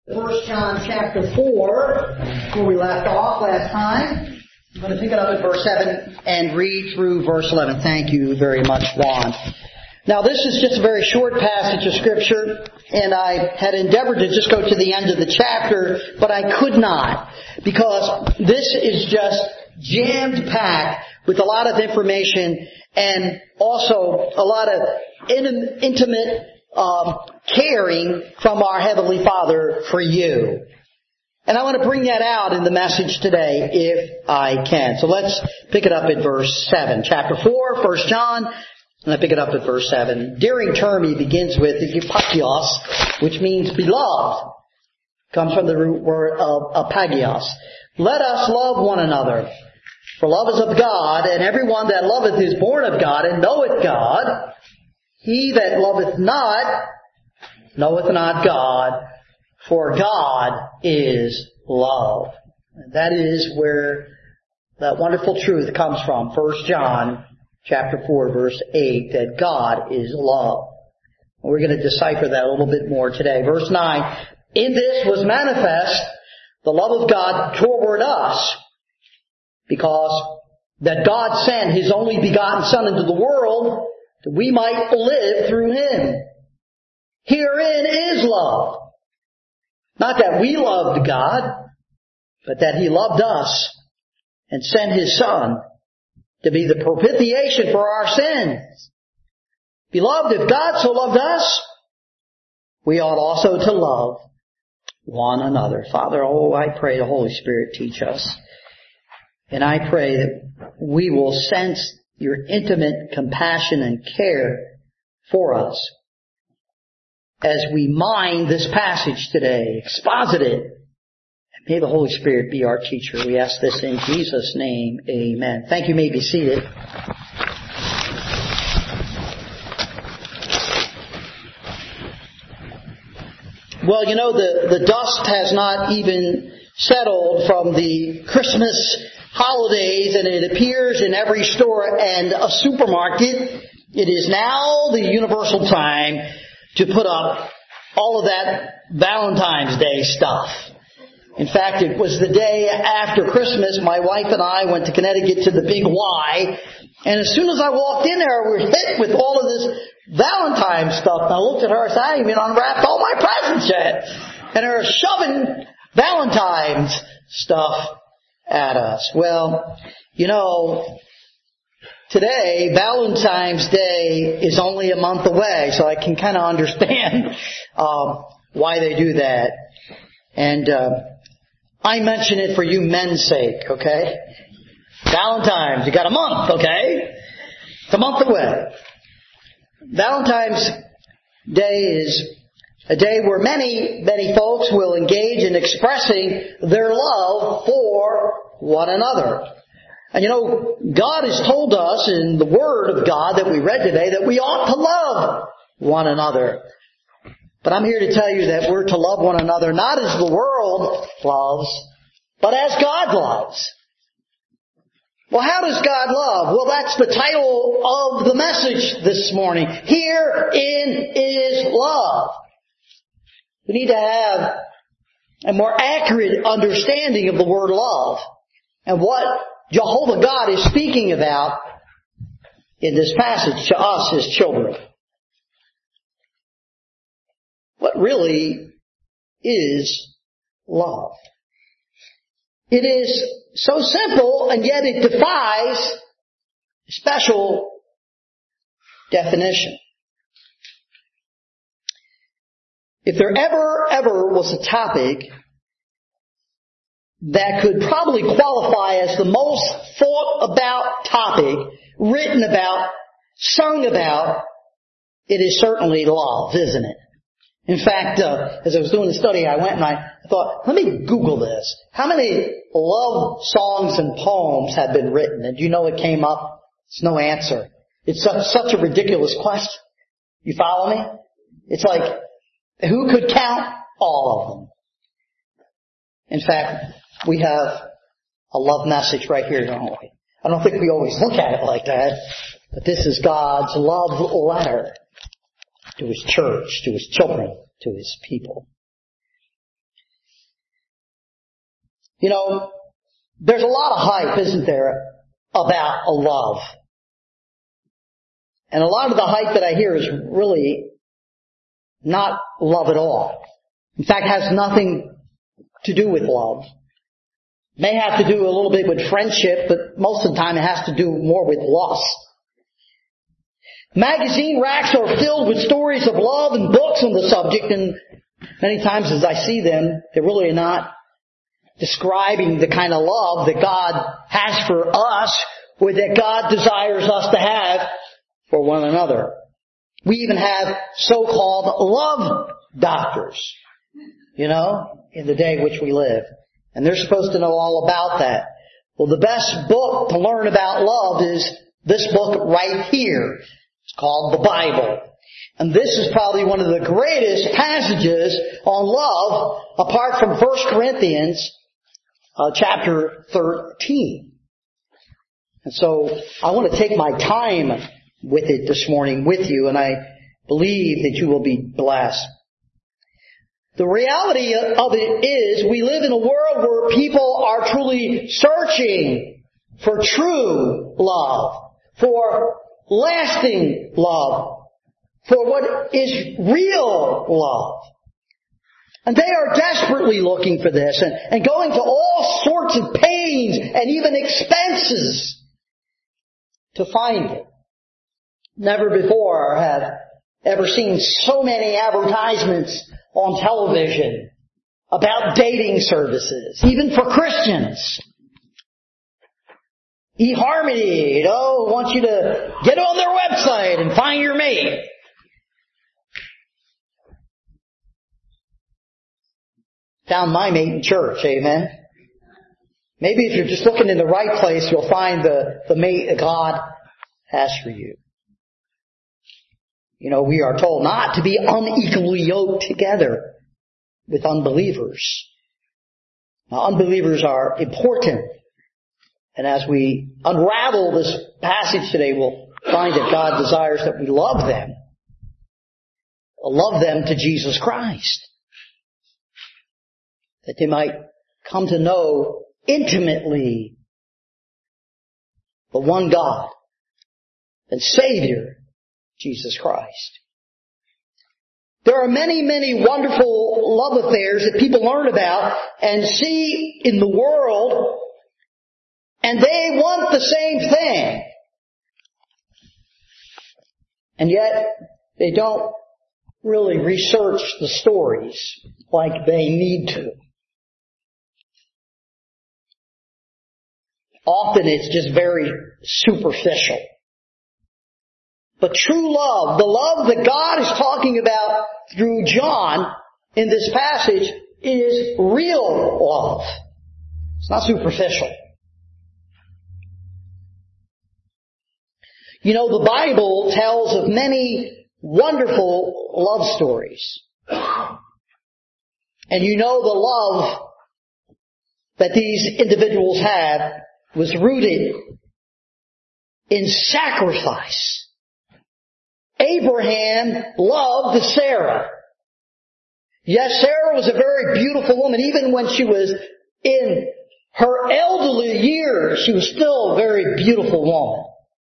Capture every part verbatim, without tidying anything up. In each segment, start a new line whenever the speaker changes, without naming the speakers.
First John chapter four, where we left off last time. I'm going to pick it up at verse seven and read through verse eleven. Thank you very much, Juan. Now, this is just a very short passage of Scripture, and I had endeavored to just go to the end of the chapter, but I could not, because this is just jammed-packed with a lot of information and also a lot of in- intimate um, caring from our Heavenly Father for you. And I want to bring that out in the message today, if I can. So let's pick it up at verse seven. Chapter four, First John, and I pick it up at verse seven. Endearing term he begins with, apagios, which means beloved. Comes from the root word of apagios. Let us love one another. For love is of God, and everyone that loveth is born of God, and knoweth God. He that loveth not, knoweth not God, for God is love. And that is where that wonderful truth comes from. First John chapter four, verse eight, that God is love. We're going to decipher that a little bit more today. Verse nine, in this was manifest the love of God toward us, because that God sent His only begotten Son into the world that we might live through Him. Herein is love. Not that we loved God, but that He loved us and sent His Son to be the propitiation for our sins. Beloved, if God so loved us, we ought also to love one another. Father, oh, I pray the Holy Spirit teach us. And I pray that we will sense your intimate compassion and care for us as we mind this passage today, exposit it. And may the Holy Spirit be our teacher. We ask this in Jesus' name. Amen. Thank you. You may be seated. Well, you know, the, the dust has not even settled from the Christmas holidays, and it appears in every store and a supermarket. It is now the universal time to put up all of that Valentine's Day stuff. In fact, it was the day after Christmas, my wife and I went to Connecticut to the Big Y, and as soon as I walked in there, we were hit with all of this Valentine's stuff. And I looked at her and said, I haven't even unwrapped all my presents yet. And they were shoving Valentine's stuff at us. Well, you know, today, Valentine's Day is only a month away, so I can kind of understand um, why they do that. And uh, I mention it for you men's sake, okay? Valentine's, you got a month, okay? It's a month away. Valentine's Day is a day where many, many folks will engage in expressing their love for one another. And you know, God has told us in the Word of God that we read today that we ought to love one another. But I'm here to tell you that we're to love one another not as the world loves, but as God loves. Well, how does God love? Well, that's the title of the message this morning. Herein is love. We need to have a more accurate understanding of the word love and what Jehovah God is speaking about in this passage to us as children. What really is love? It is so simple, and yet it defies a special definition. If there ever, ever was a topic that could probably qualify as the most thought about topic, written about, sung about, it is certainly love, isn't it? In fact, uh, as I was doing the study, I went and I thought, let me Google this. How many love songs and poems have been written? And do you know it came up? It's no answer. It's such, such a ridiculous question. You follow me? It's like, who could count all of them? In fact, we have a love message right here, don't we? I don't think we always look at it like that, but this is God's love letter to His church, to His children, to His people. You know, there's a lot of hype, isn't there, about a love. And a lot of the hype that I hear is really not love at all. In fact, has nothing to do with love. May have to do a little bit with friendship, but most of the time it has to do more with lust. Magazine racks are filled with stories of love and books on the subject, and many times as I see them, they're really not describing the kind of love that God has for us, or that God desires us to have for one another. We even have so-called love doctors, you know, in the day in which we live. And they're supposed to know all about that. Well, the best book to learn about love is this book right here. It's called the Bible. And this is probably one of the greatest passages on love, apart from First Corinthians uh, chapter thirteen. And so I want to take my time with it this morning with you, and I believe that you will be blessed. The reality of it is we live in a world where people are truly searching for true love, for lasting love, for what is real love. And they are desperately looking for this and, and going to all sorts of pains and even expenses to find it. Never before have ever seen so many advertisements on television about dating services, even for Christians. eHarmony, you know, wants you to get on their website and find your mate. Found my mate in church, amen? Maybe if you're just looking in the right place, you'll find the, the mate that God has for you. You know, we are told not to be unequally yoked together with unbelievers. Now, unbelievers are important. And as we unravel this passage today, we'll find that God desires that we love them. Love them to Jesus Christ. That they might come to know intimately the one God and Savior, Jesus Christ. There are many, many wonderful love affairs that people learn about and see in the world, and they want the same thing. And yet, they don't really research the stories like they need to. Often it's just very superficial. But true love, the love that God is talking about through John in this passage, is real love. It's not superficial. You know, the Bible tells of many wonderful love stories. And you know the love that these individuals had was rooted in sacrifice. Abraham loved Sarah. Yes, Sarah was a very beautiful woman. Even when she was in her elderly years, she was still a very beautiful woman.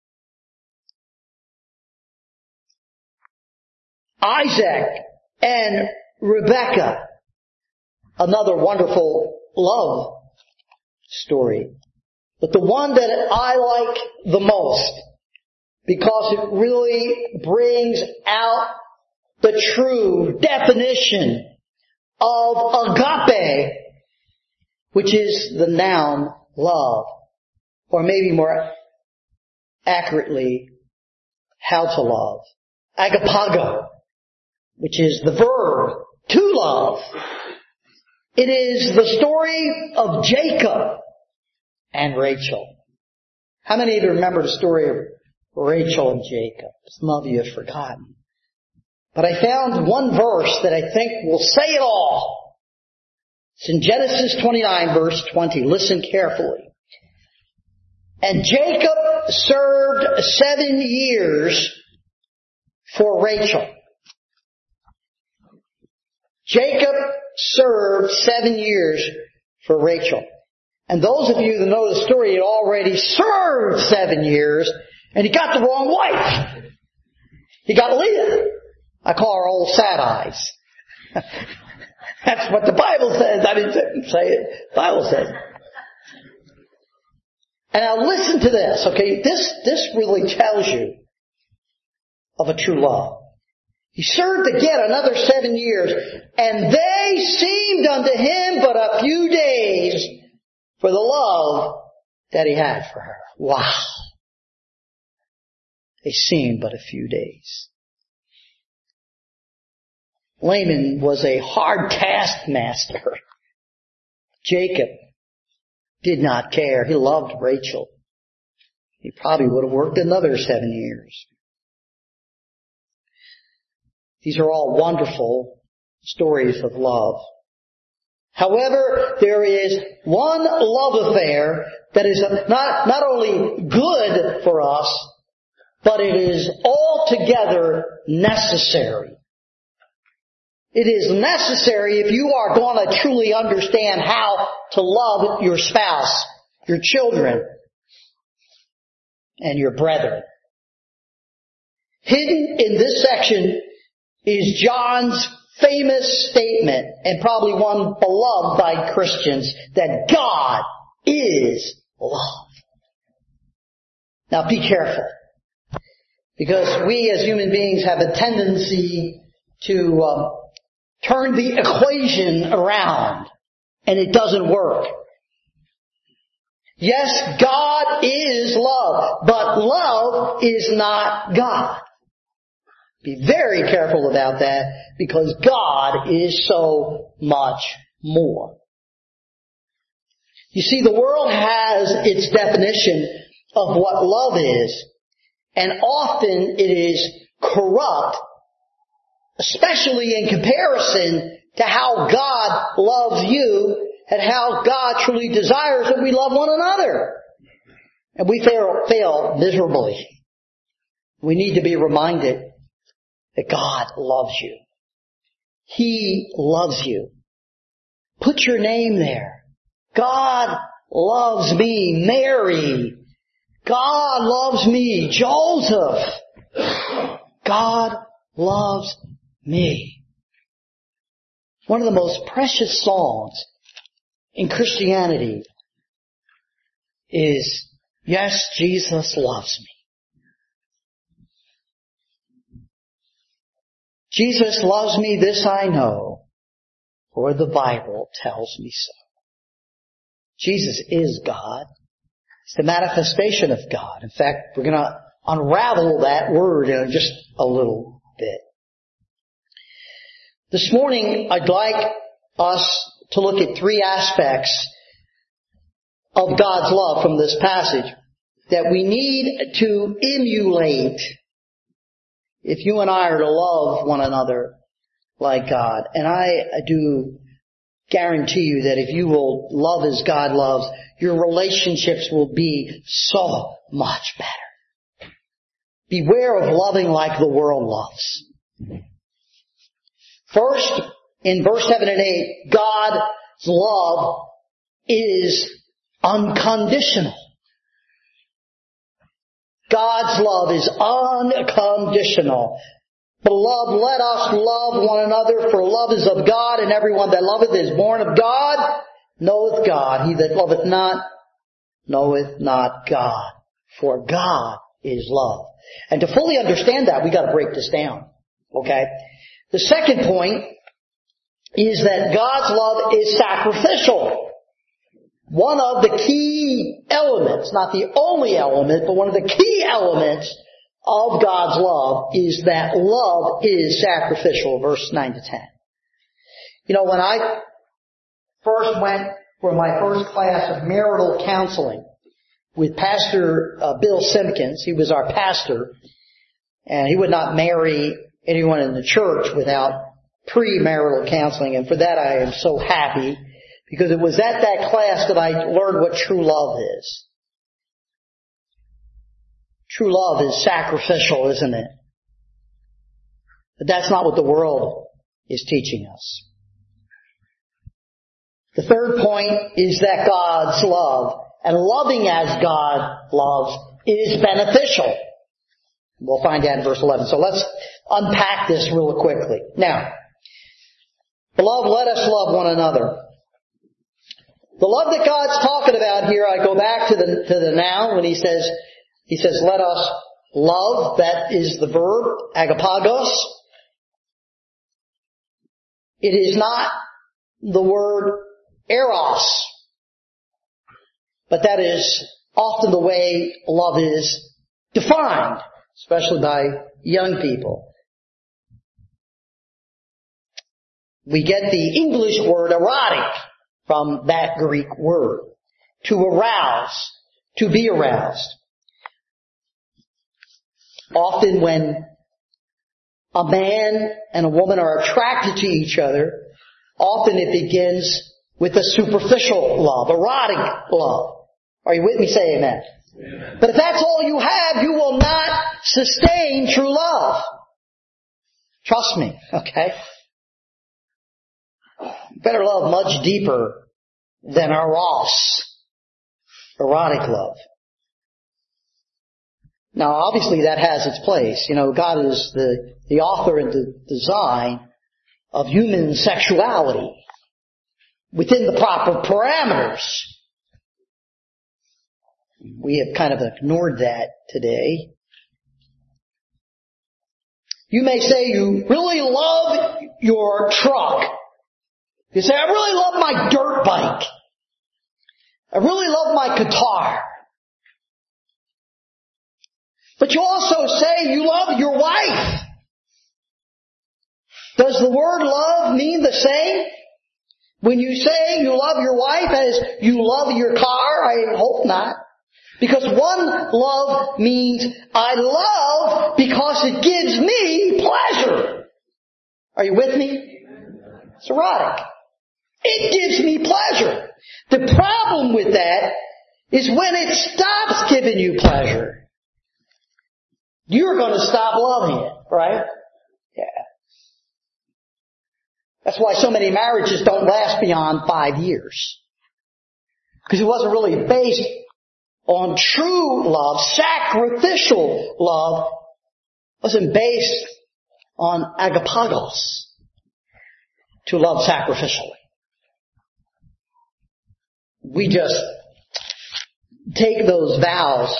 Isaac and Rebekah, another wonderful love story. But the one that I like the most, because it really brings out the true definition of agape, which is the noun love, or maybe more accurately, how to love. Agapago, which is the verb to love. It is the story of Jacob and Rachel. How many of you remember the story of Rachel and Jacob? Some of you have forgotten. But I found one verse that I think will say it all. It's in Genesis twenty-nine, verse twenty. Listen carefully. And Jacob served seven years for Rachel. Jacob served seven years for Rachel. And those of you that know the story, he already served seven years, and he got the wrong wife. He got Leah. I call her old sad eyes. That's what the Bible says. I didn't say it. The Bible says. And now listen to this, okay? This, this really tells you of a true love. He served again another seven years, and they seemed unto him but a few days for the love that he had for her. Wow. They seemed but a few days. Laban was a hard taskmaster. Jacob did not care. He loved Rachel. He probably would have worked another seven years. These are all wonderful stories of love. However, there is one love affair that is not, not only good for us, but it is altogether necessary. It is necessary if you are going to truly understand how to love your spouse, your children, and your brethren. Hidden in this section is John's famous statement, and probably one beloved by Christians, that God is love. Now be careful, because we as human beings have a tendency to uh, turn the equation around, and it doesn't work. Yes, God is love, but love is not God. Be very careful about that, because God is so much more. You see, the world has its definition of what love is, and often it is corrupt, especially in comparison to how God loves you and how God truly desires that we love one another. And we fail, fail miserably. We need to be reminded that God loves you. He loves you. Put your name there. God loves me. Mary. God loves me. Joseph. God loves me. One of the most precious songs in Christianity is, "Yes, Jesus loves me." Jesus loves me, this I know, for the Bible tells me so. Jesus is God. It's the manifestation of God. In fact, we're going to unravel that word in just a little bit. This morning, I'd like us to look at three aspects of God's love from this passage that we need to emulate if you and I are to love one another like God. And I do guarantee you that if you will love as God loves, your relationships will be so much better. Beware of loving like the world loves. First, in verse seven and eight, God's love is unconditional. God's love is unconditional. Beloved, let us love one another, for love is of God, and everyone that loveth is born of God, knoweth God. He that loveth not, knoweth not God. For God is love. And to fully understand that, we've got to break this down. Okay? The second point is that God's love is sacrificial. One of the key elements, not the only element, but one of the key elements of God's love is that love is sacrificial, verse nine to ten. You know, when I first went for my first class of marital counseling with Pastor uh, Bill Simpkins, he was our pastor, and he would not marry anyone in the church without premarital counseling, and for that I am so happy, because it was at that class that I learned what true love is. True love is sacrificial, isn't it? But that's not what the world is teaching us. The third point is that God's love, and loving as God loves, is beneficial. We'll find that in verse eleven. So let's unpack this real quickly. Now, beloved, let us love one another. The love that God's talking about here, I go back to the to the noun when he says, he says, let us love. That is the verb, agapagos. It is not the word eros, but that is often the way love is defined, especially by young people. We get the English word erotic from that Greek word. To arouse, to be aroused. Often when a man and a woman are attracted to each other, often it begins with a superficial love, erotic love. Are you with me? Say amen. Amen. But if that's all you have, you will not sustain true love. Trust me, okay? You better love much deeper than eros, erotic love. Now, obviously that has its place. You know, God is the, the author and the design of human sexuality within the proper parameters. We have kind of ignored that today. You may say you really love your truck. You say, I really love my dirt bike. I really love my guitar. But you also say you love your wife. Does the word love mean the same? When you say you love your wife as you love your car, I hope not. Because one love means I love because it gives me pleasure. Are you with me? It's erotic. It gives me pleasure. The problem with that is when it stops giving you pleasure, you're going to stop loving it, right? Yeah. That's why so many marriages don't last beyond five years. Because it wasn't really based on true love, sacrificial love. It wasn't based on agapagos, to love sacrificially. We just take those vows,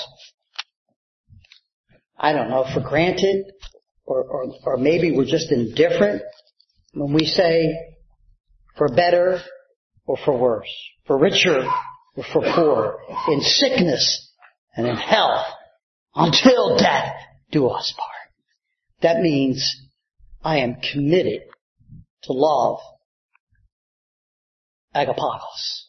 I don't know, for granted, or, or, or maybe we're just indifferent when we say for better or for worse, for richer or for poorer, in sickness and in health, until death do us part. That means I am committed to love agapagos.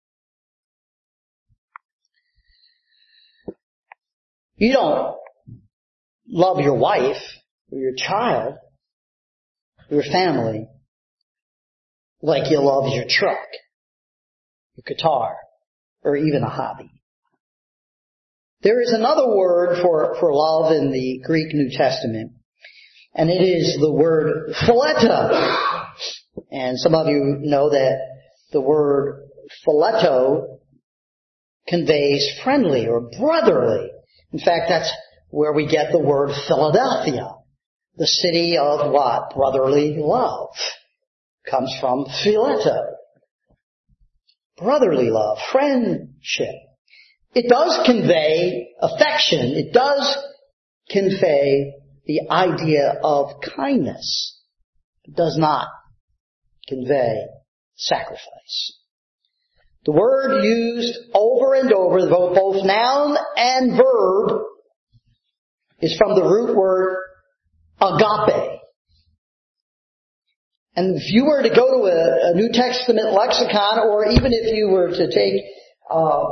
You don't love your wife or your child or your family like you love your truck, your guitar, or even a hobby. There is another word for, for love in the Greek New Testament, and it is the word phileto. And some of you know that the word phileto conveys friendly or brotherly. In fact, that's where we get the word Philadelphia, the city of what? Brotherly love. Comes from phileto. Brotherly love, friendship. It does convey affection. It does convey the idea of kindness. It does not convey sacrifice. The word used over and over, both noun and verb, is from the root word agape. And if you were to go to a, a New Testament lexicon, or even if you were to take uh,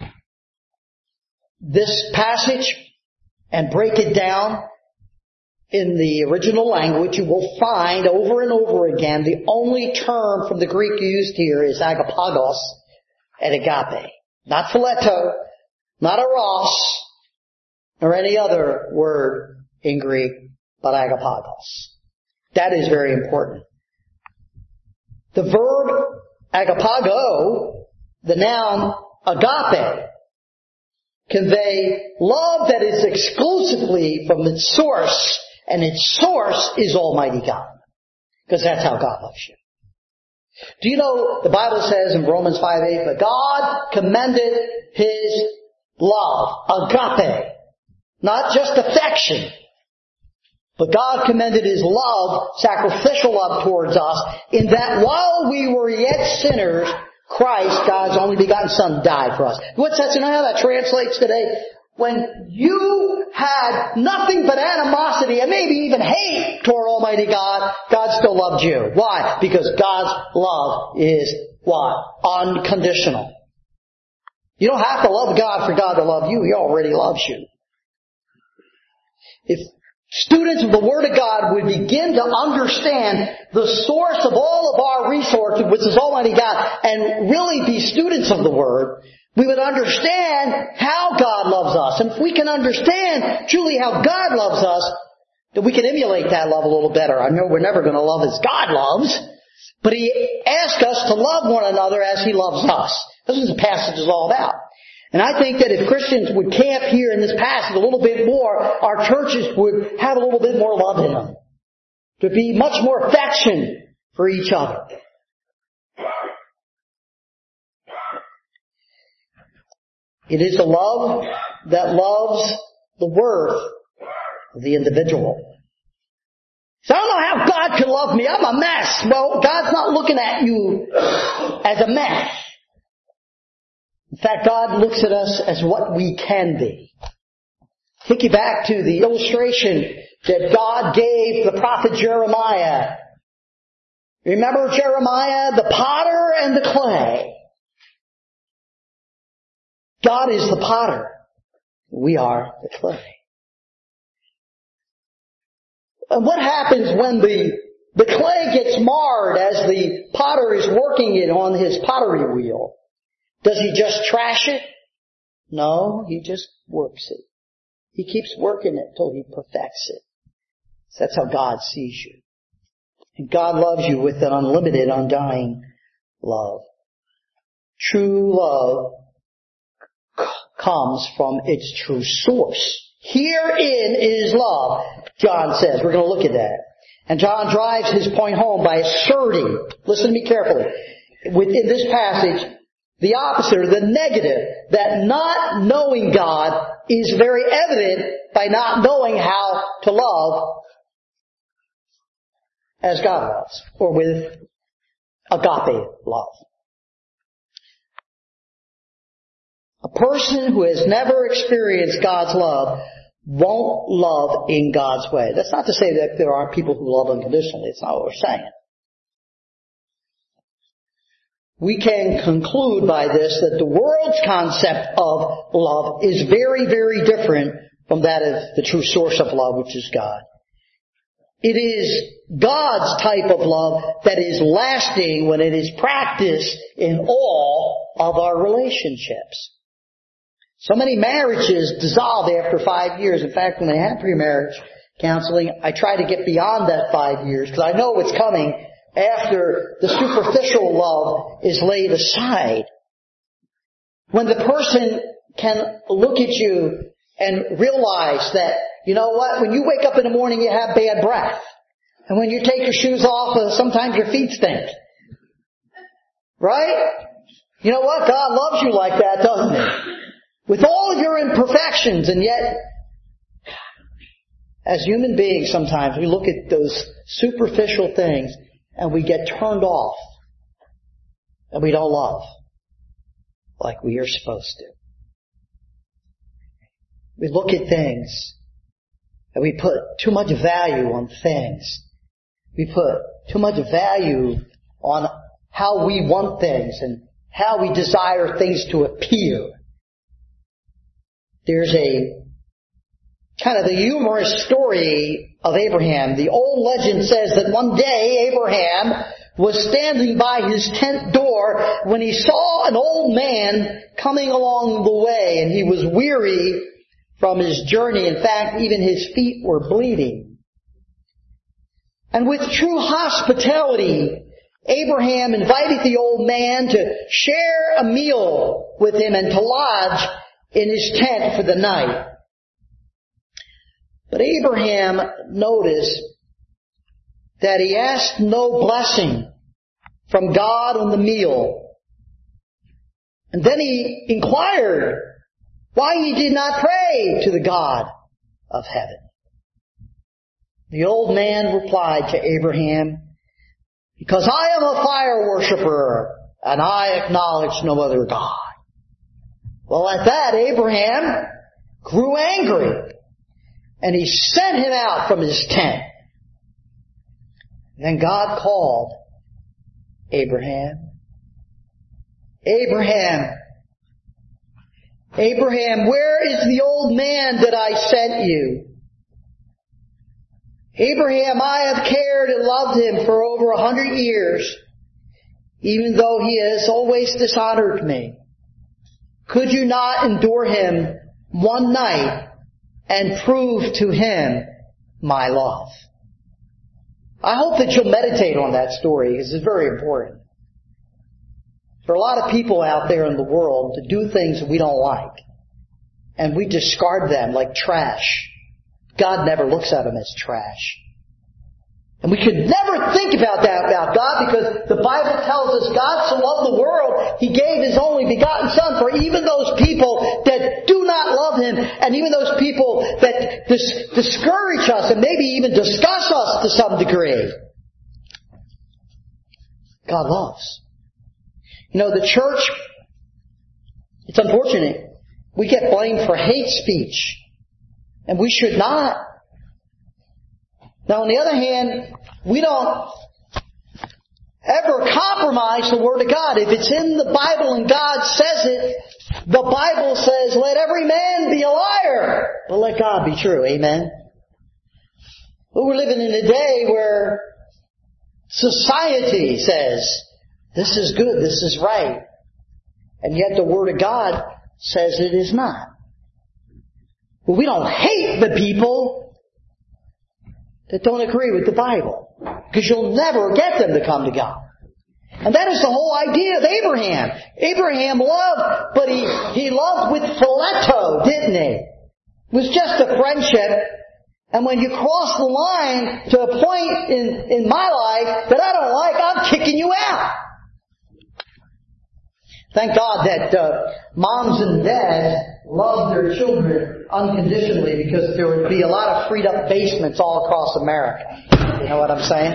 this passage and break it down in the original language, you will find over and over again the only term from the Greek used here is agapagos and agape. Not phileto, not eros, or any other word in Greek, but agapagos. That is very important. The verb agapago, the noun agape, convey love that is exclusively from its source, and its source is Almighty God. Because that's how God loves you. Do you know, the Bible says in Romans five eight, but God commended His love, agape, not just affection, but God commended His love, sacrificial love towards us, in that while we were yet sinners, Christ, God's only begotten Son, died for us. What's that? You know how that translates today? When you had nothing but animosity and maybe even hate toward Almighty God, God still loved you. Why? Because God's love is what? Unconditional. You don't have to love God for God to love you. He already loves you. If students of the Word of God would begin to understand the source of all of our resources, which is Almighty God, and really be students of the Word, we would understand how God loves us. And if we can understand truly how God loves us, then we can emulate that love a little better. I know we're never going to love as God loves, but He asks us to love one another as He loves us. This is what the passage is all about. And I think that if Christians would camp here in this passage a little bit more, our churches would have a little bit more love in them. To be much more affection for each other. It is a love that loves the worth of the individual. So I don't know how God can love me. I'm a mess. Well, God's not looking at you as a mess. In fact, God looks at us as what we can be. Take you back to the illustration that God gave the prophet Jeremiah. Remember Jeremiah, the potter and the clay. God is the potter. We are the clay. And what happens when the, the clay gets marred as the potter is working it on his pottery wheel? Does he just trash it? No, he just works it. He keeps working it till he perfects it. So that's how God sees you. And God loves you with an unlimited, undying love. True love comes from its true source. Herein is love, John says. We're going to look at that. And John drives his point home by asserting, listen to me carefully, within this passage, the opposite, or the negative, that not knowing God is very evident by not knowing how to love as God loves, or with agape love. A person who has never experienced God's love won't love in God's way. That's not to say that there aren't people who love unconditionally. It's not what we're saying. We can conclude by this that the world's concept of love is very, very different from that of the true source of love, which is God. It is God's type of love that is lasting when it is practiced in all of our relationships. So many marriages dissolve after five years. In fact, when they have pre-marriage counseling, I try to get beyond that five years because I know what's coming after the superficial love is laid aside. When the person can look at you and realize that, you know what, when you wake up in the morning you have bad breath. And when you take your shoes off, uh, sometimes your feet stink. Right? You know what? God loves you like that, doesn't He? With all of your imperfections, and yet, as human beings sometimes, we look at those superficial things and we get turned off. And we don't love like we are supposed to. We look at things and we put too much value on things. We put too much value on how we want things and how we desire things to appear. There's a kind of the humorous story of Abraham. The old legend says that one day Abraham was standing by his tent door when he saw an old man coming along the way, and he was weary from his journey. In fact, even his feet were bleeding. And with true hospitality, Abraham invited the old man to share a meal with him and to lodge in his tent for the night. But Abraham noticed that he asked no blessing from God on the meal. And then he inquired why he did not pray to the God of heaven. The old man replied to Abraham, "Because I am a fire worshiper, and I acknowledge no other God." Well, at that, Abraham grew angry, and he sent him out from his tent. Then God called Abraham. Abraham, Abraham, where is the old man that I sent you? Abraham, I have cared and loved him for over a hundred years, even though he has always dishonored me. Could you not endure him one night and prove to him my love? I hope that you'll meditate on that story, because it's very important. There are a lot of people out there in the world that do things that we don't like, and we discard them like trash. God never looks at them as trash. And we could never think about that about God, because the Bible tells us God so loved the world, He gave His only begotten Son for even those people that do not love Him, and even those people that dis- discourage us and maybe even disgust us to some degree. God loves. You know, the church, it's unfortunate, we get blamed for hate speech, and we should not. Now, on the other hand, we don't ever compromise the Word of God. If it's in the Bible and God says it, the Bible says, let every man be a liar, but let God be true. Amen? But we're living in a day where society says, this is good, this is right. And yet the Word of God says it is not. Well, we don't hate the people that don't agree with the Bible, because you'll never get them to come to God. And that is the whole idea of Abraham. Abraham loved, but he, he loved with phileto, didn't he? It was just a friendship. And when you cross the line to a point in, in my life that I don't like, I'm kicking you out. Thank God that uh, moms and dads love their children unconditionally, because there would be a lot of freed up basements all across America. You know what I'm saying?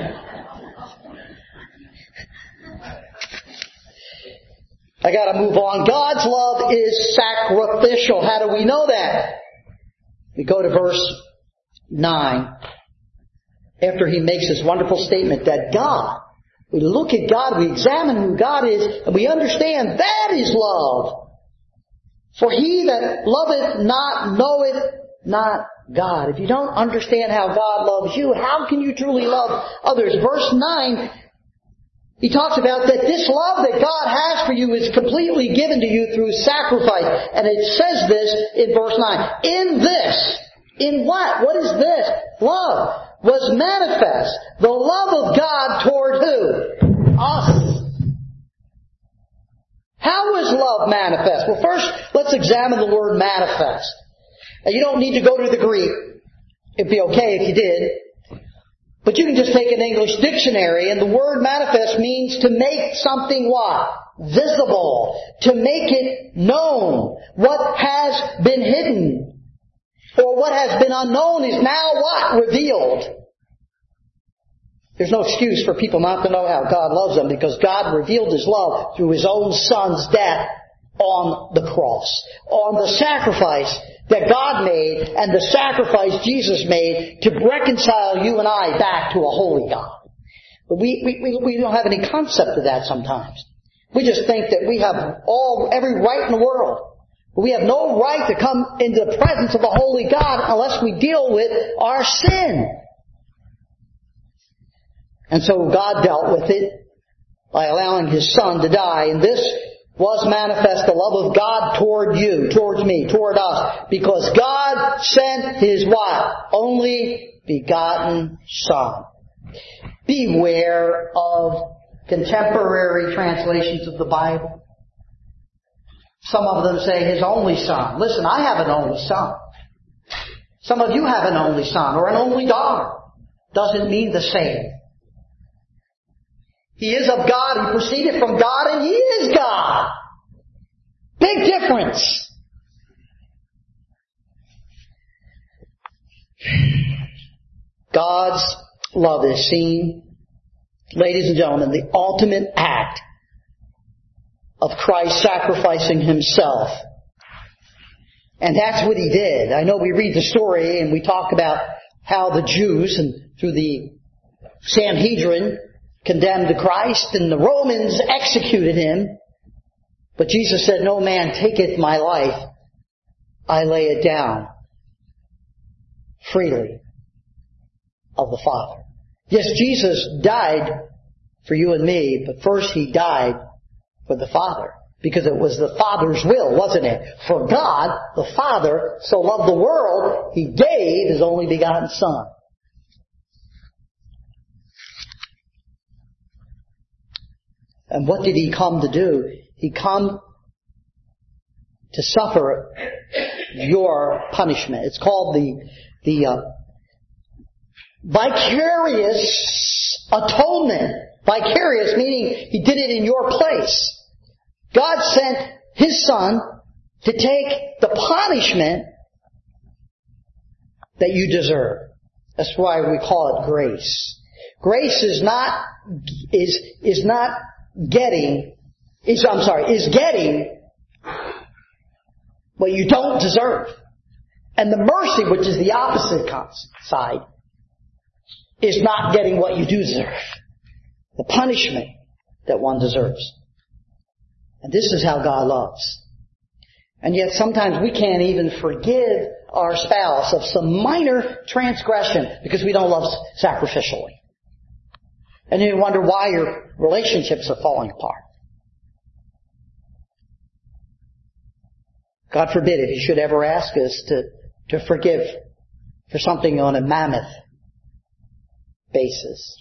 I gotta move on. God's love is sacrificial. How do we know that? We go to verse nine. After he makes this wonderful statement that God, we look at God, we examine who God is, and we understand that is love. For he that loveth not knoweth not God. If you don't understand how God loves you, how can you truly love others? Verse nine, he talks about that this love that God has for you is completely given to you through sacrifice. And it says this in verse nine. In this, in what? What is this? Love was manifest. The love of God toward who? Us. How is love manifest? Well, first, let's examine the word manifest. Now, you don't need to go to the Greek. It'd be okay if you did. But you can just take an English dictionary, and the word manifest means to make something what? Visible. To make it known. What has been hidden, or what has been unknown, is now what? Revealed. There's no excuse for people not to know how God loves them, because God revealed His love through His own Son's death on the cross. On the sacrifice that God made and the sacrifice Jesus made to reconcile you and I back to a holy God. But we, we, we don't have any concept of that sometimes. We just think that we have all every right in the world. But we have no right to come into the presence of a holy God unless we deal with our sin. And so God dealt with it by allowing His Son to die. And this was manifest, the love of God toward you, towards me, toward us. Because God sent His what? Only begotten Son. Beware of contemporary translations of the Bible. Some of them say His only Son. Listen, I have an only son. Some of you have an only son or an only daughter. Doesn't mean the same. He is of God, He proceeded from God, and He is God. Big difference. God's love is seen, ladies and gentlemen, the ultimate act of Christ sacrificing Himself. And that's what He did. I know we read the story and we talk about how the Jews, and through the Sanhedrin, condemned Christ, and the Romans executed Him. But Jesus said, "No man taketh my life. I lay it down freely of the Father." Yes, Jesus died for you and me, but first He died for the Father. Because it was the Father's will, wasn't it? For God, the Father, so loved the world, He gave His only begotten Son. And what did He come to do? He come to suffer your punishment. It's called the the uh, vicarious atonement. Vicarious meaning He did it in your place. God sent His Son to take the punishment that you deserve. That's why we call it grace. Grace is not is is not getting is I'm sorry is getting what you don't deserve, and the mercy, which is the opposite side, is not getting what you do deserve. The punishment that one deserves. And this is how God loves. And yet sometimes we can't even forgive our spouse of some minor transgression because we don't love sacrificially. And you wonder why your relationships are falling apart. God forbid if He should ever ask us to, to forgive for something on a mammoth basis.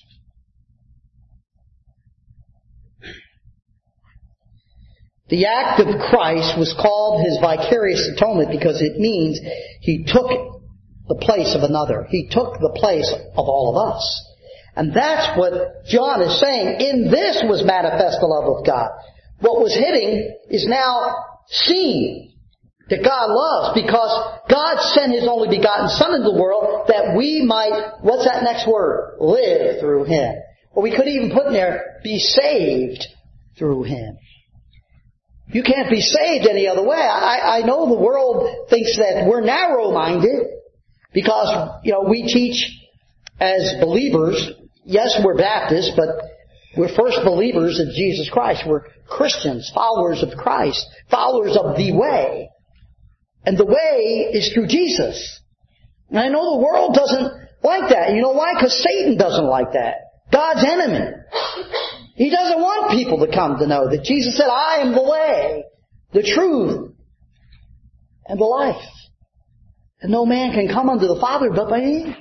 The act of Christ was called His vicarious atonement because it means He took the place of another. He took the place of all of us. And that's what John is saying. In this was manifest the love of God. What was hidden is now seen that God loves, because God sent His only begotten Son into the world that we might, what's that next word? Live through Him. Or we could even put in there, be saved through Him. You can't be saved any other way. I, I know the world thinks that we're narrow-minded because, you know, we teach as believers. Yes, we're Baptists, but we're first believers in Jesus Christ. We're Christians, followers of Christ, followers of the way. And the way is through Jesus. And I know the world doesn't like that. You know why? Because Satan doesn't like that. God's enemy. He doesn't want people to come to know that Jesus said, "I am the way, the truth, and the life. And no man can come unto the Father but by me."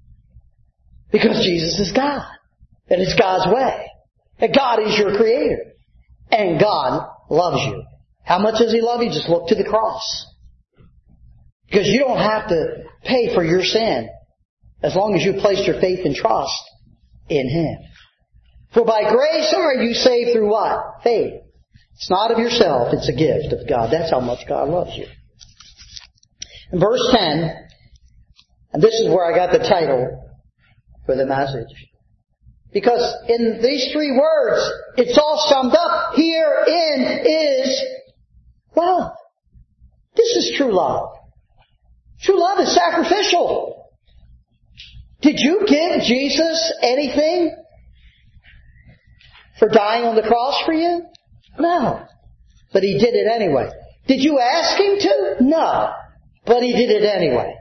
Because Jesus is God. And it's God's way. And God is your Creator. And God loves you. How much does He love you? Just look to the cross. Because you don't have to pay for your sin as long as you placed your faith and trust in Him. For by grace are you saved through what? Faith. It's not of yourself, it's a gift of God. That's how much God loves you. In verse ten, and this is where I got the title for the message. Because in these three words, it's all summed up. Herein is love. This is true love. True love is sacrificial. Did you give Jesus anything for dying on the cross for you? No. But He did it anyway. Did you ask Him to? No. But He did it anyway.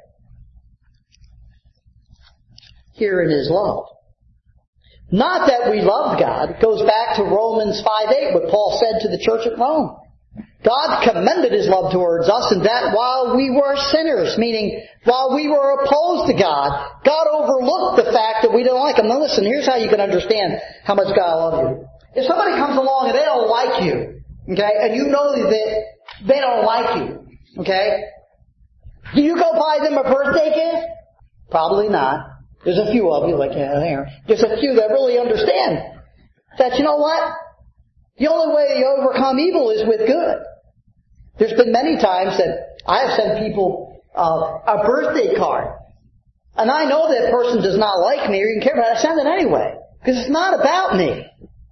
Herein is love. Not that we loved God. It goes back to Romans five eight, what Paul said to the church at Rome. God commended His love towards us, and that while we were sinners, meaning while we were opposed to God, God overlooked the fact that we didn't like Him. Now listen, here's how you can understand how much God loves you. If somebody comes along and they don't like you, okay, and you know that they don't like you, okay, do you go buy them a birthday gift? Probably not. There's a few of you like, yeah, there. There's a few that really understand that, you know what? The only way you overcome evil is with good. There's been many times that I have sent people uh, a birthday card. And I know that person does not like me or even care, but I send it anyway. Because it's not about me.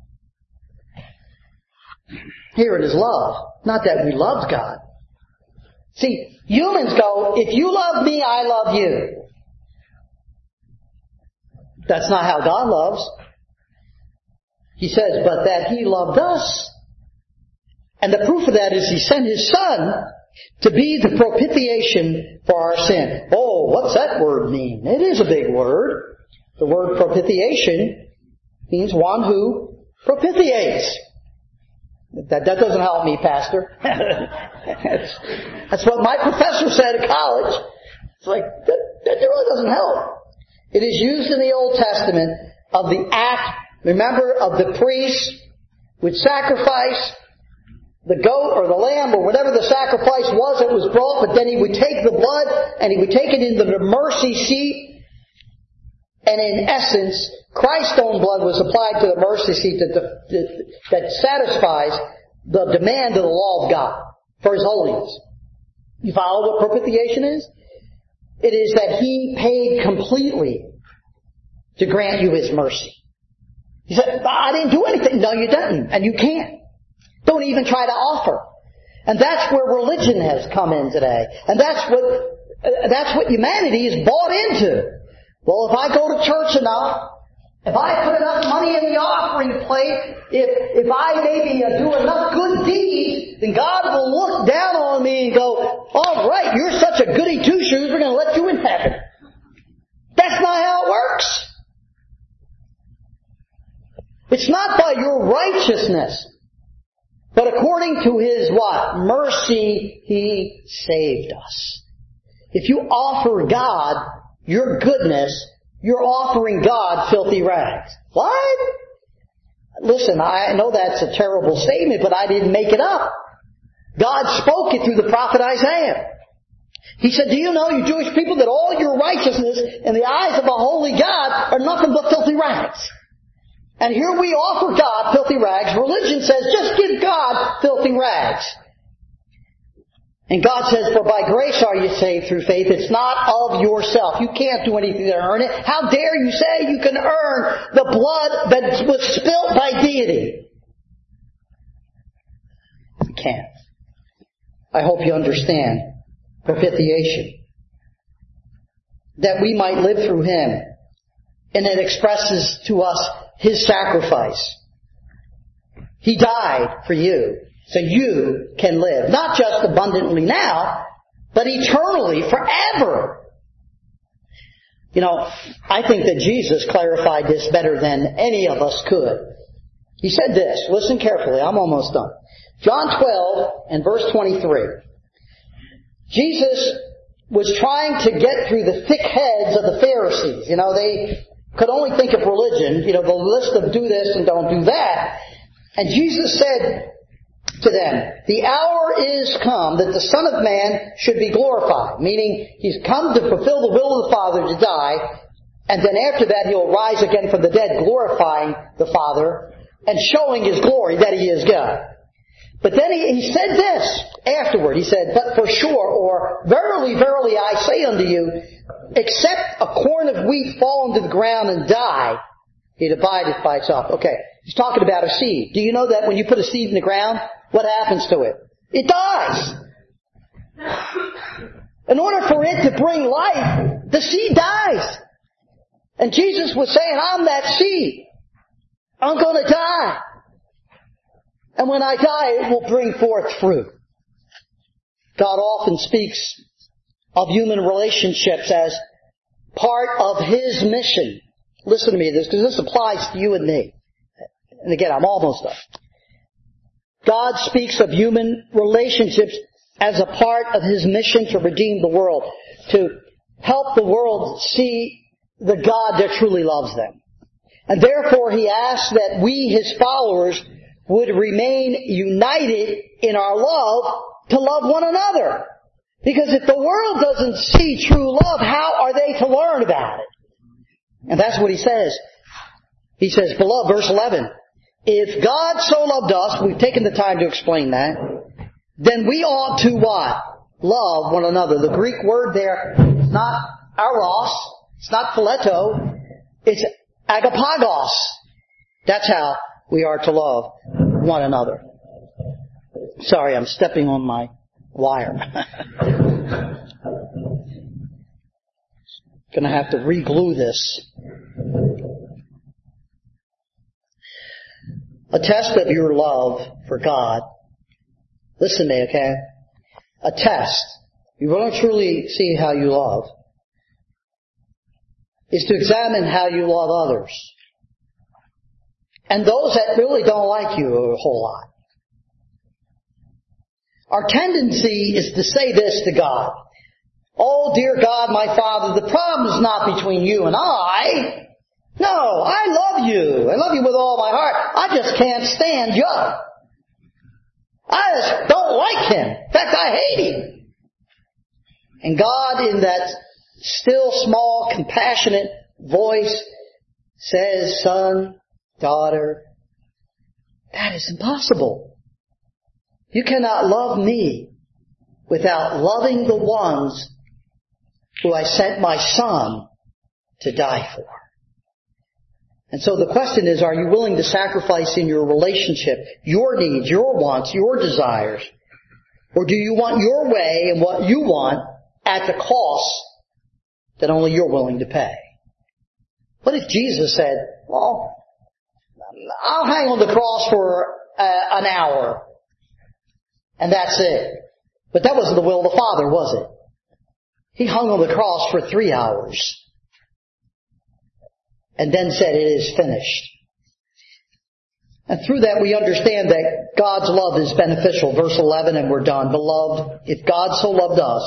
Here it is love. Not that we loved God. See, humans go, if you love me, I love you. That's not how God loves. He says, but that He loved us. And the proof of that is He sent His Son to be the propitiation for our sin. Oh, what's that word mean? It is a big word. The word propitiation means one who propitiates. That, that doesn't help me, Pastor. that's, that's what my professor said at college. It's like, that, that really doesn't help. It is used in the Old Testament of the act, remember, of the priest would sacrifice the goat or the lamb or whatever the sacrifice was that was brought, but then he would take the blood and he would take it into the mercy seat. And in essence, Christ's own blood was applied to the mercy seat that, that, that satisfies the demand of the law of God for His holiness. You follow what propitiation is? It is that He paid completely to grant you His mercy. He said, I didn't do anything. No, you didn't. And you can't. Don't even try to offer. And that's where religion has come in today. And that's what, that's what humanity is bought into. Well, if I go to church enough, if I put enough money in the offering plate, if, if I maybe do enough good deeds, then God will look down on me and go, all right, you're such a goody two-shoes, we're going to let you in heaven. That's not how it works. It's not by your righteousness, but according to His what? Mercy, He saved us. If you offer God your goodness, you're offering God filthy rags. What? Listen, I know that's a terrible statement, but I didn't make it up. God spoke it through the prophet Isaiah. He said, do you know, you Jewish people, that all your righteousness in the eyes of a holy God are nothing but filthy rags? And here we offer God filthy rags. Religion says, just give God filthy rags. And God says, for by grace are you saved through faith. It's not of yourself. You can't do anything to earn it. How dare you say you can earn the blood that was spilt by deity? You can't. I hope you understand propitiation. That we might live through Him. And it expresses to us His sacrifice. He died for you. So you can live, not just abundantly now, but eternally, forever. You know, I think that Jesus clarified this better than any of us could. He said this, listen carefully, I'm almost done. John twelve and verse twenty-three. Jesus was trying to get through the thick heads of the Pharisees. You know, they could only think of religion, you know, the list of do this and don't do that. And Jesus said to them, the hour is come that the Son of Man should be glorified. Meaning, He's come to fulfill the will of the Father to die, and then after that He'll rise again from the dead, glorifying the Father, and showing His glory that He is God. But then he, he said this afterward. He said, but for sure, or verily, verily, I say unto you, except a corn of wheat fall into the ground and die, it abideth by itself. Okay, he's talking about a seed. Do you know that when you put a seed in the ground, what happens to it? It dies. In order for it to bring life, the seed dies. And Jesus was saying, I'm that seed. I'm going to die. And when I die, it will bring forth fruit. God often speaks of human relationships as part of His mission. Listen to me, this because this applies to you and me. And again, I'm almost done. God speaks of human relationships as a part of His mission to redeem the world, to help the world see the God that truly loves them. And therefore He asks that we, His followers, would remain united in our love to love one another. Because if the world doesn't see true love, how are they to learn about it? And that's what He says. He says, beloved, verse eleven, if God so loved us, we've taken the time to explain that, then we ought to what? Love one another. The Greek word there is not eros, it's not phileto, it's agapagos. That's how we are to love one another. Sorry, I'm stepping on my wire. Gonna have to re-glue this. A test of your love for God. Listen to me, okay? A test. You want to truly see how you love. Is to examine how you love others. And those that really don't like you a whole lot. Our tendency is to say this to God. Oh, dear God, my Father, the problem is not between you and I. No, I love you. I love you with all my heart. I just can't stand Joe. I just don't like him. In fact, I hate him. And God, in that still, small, compassionate voice, says, son, daughter, that is impossible. You cannot love me without loving the ones who I sent my Son to die for. And so the question is, are you willing to sacrifice in your relationship your needs, your wants, your desires? Or do you want your way and what you want at the cost that only you're willing to pay? What if Jesus said, well, I'll hang on the cross for uh, an hour and that's it. But that wasn't the will of the Father, was it? He hung on the cross for three hours. And then said, it is finished. And through that we understand that God's love is beneficial. Verse eleven, and we're done. Beloved, if God so loved us,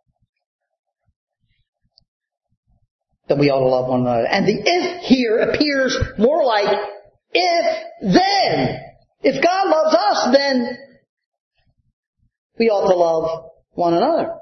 then we ought to love one another. And the if here appears more like if then. If God loves us, then we ought to love one another.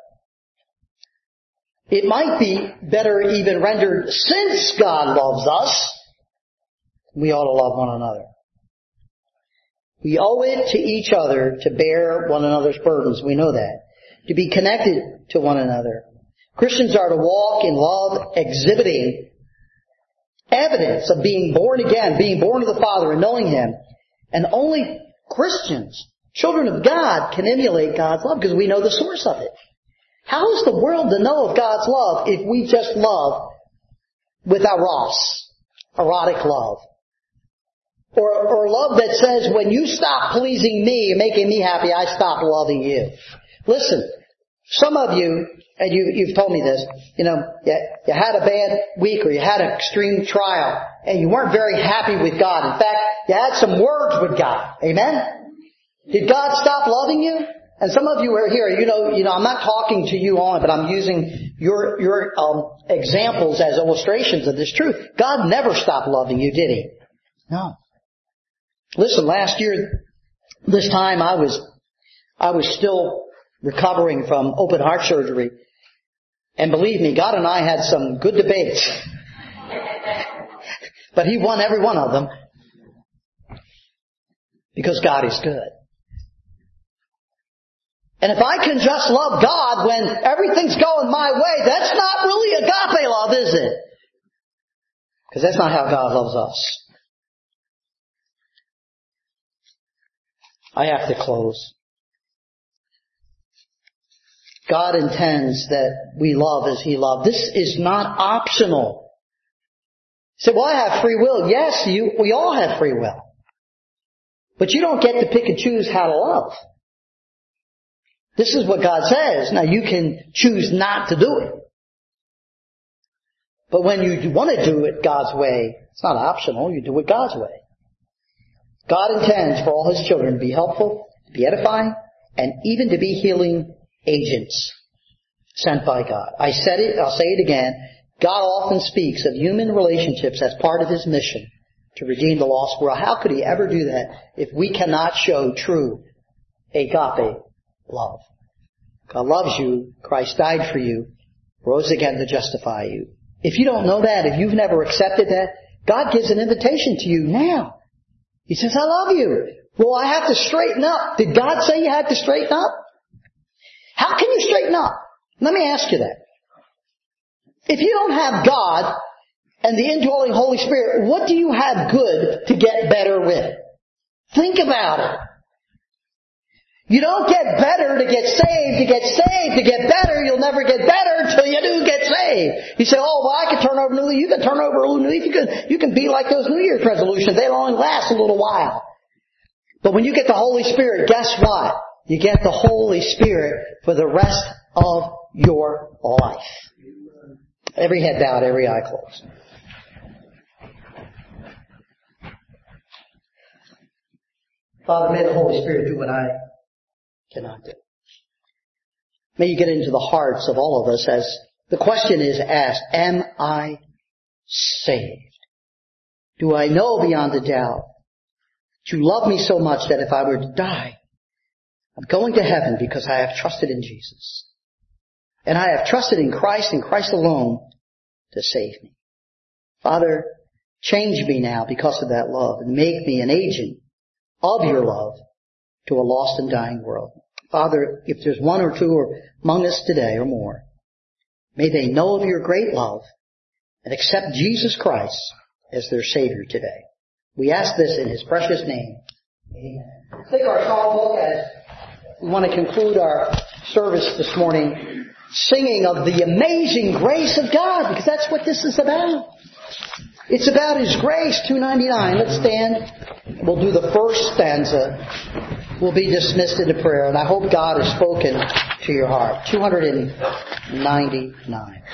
It might be better even rendered, since God loves us, we ought to love one another. We owe it to each other to bear one another's burdens. We know that. To be connected to one another. Christians are to walk in love, exhibiting evidence of being born again, being born of the Father and knowing Him. And only Christians, children of God, can emulate God's love because we know the source of it. How is the world to know of God's love if we just love with eros, erotic love? Or, or love that says, when you stop pleasing me and making me happy, I stop loving you. Listen, some of you, and you, you've told me this, you know, you, you had a bad week or you had an extreme trial and you weren't very happy with God. In fact, you had some words with God. Amen? Did God stop loving you? And some of you are here, you know, you know, I'm not talking to you on, but I'm using your, your, um, examples as illustrations of this truth. God never stopped loving you, did He? No. Listen, last year, this time I was, I was still recovering from open heart surgery. And believe me, God and I had some good debates. But He won every one of them. Because God is good. And if I can just love God when everything's going my way, that's not really agape love, is it? Because that's not how God loves us. I have to close. God intends that we love as He loved. This is not optional. You say, well, I have free will. Yes, you, we all have free will. But you don't get to pick and choose how to love. This is what God says. Now you can choose not to do it. But when you want to do it God's way, it's not optional. You do it God's way. God intends for all His children to be helpful, to be edifying, and even to be healing agents sent by God. I said it, I'll say it again. God often speaks of human relationships as part of His mission to redeem the lost world. How could He ever do that if we cannot show true agape love? God loves you. Christ died for you. Rose again to justify you. If you don't know that, if you've never accepted that, God gives an invitation to you now. He says, I love you. Well, I have to straighten up. Did God say you had to straighten up? How can you straighten up? Let me ask you that. If you don't have God and the indwelling Holy Spirit, what do you have good to get better with? Think about it. You don't get better to get saved. You get saved to get better. You'll never get better until you do get saved. You say, oh, well, I can turn over a new leaf. You can turn over a new leaf. You can, you can be like those New Year's resolutions. They'll only last a little while. But when you get the Holy Spirit, guess what? You get the Holy Spirit for the rest of your life. Every head bowed, every eye closed. Father, may the Holy Spirit do what I cannot do. May you get into the hearts of all of us as the question is asked, am I saved? Do I know beyond a doubt that you love me so much that if I were to die, I'm going to heaven because I have trusted in Jesus. And I have trusted in Christ and Christ alone to save me. Father, change me now because of that love and make me an agent of your love to a lost and dying world. Father, if there's one or two among us today or more, may they know of your great love and accept Jesus Christ as their Savior today. We ask this in His precious name. Amen. Take our psalm book as we want to conclude our service this morning, singing of the amazing grace of God, because that's what this is about. It's about His grace, two ninety-nine. Let's stand. We'll do the first stanza. We'll be dismissed into prayer, and I hope God has spoken to your heart. two ninety-nine.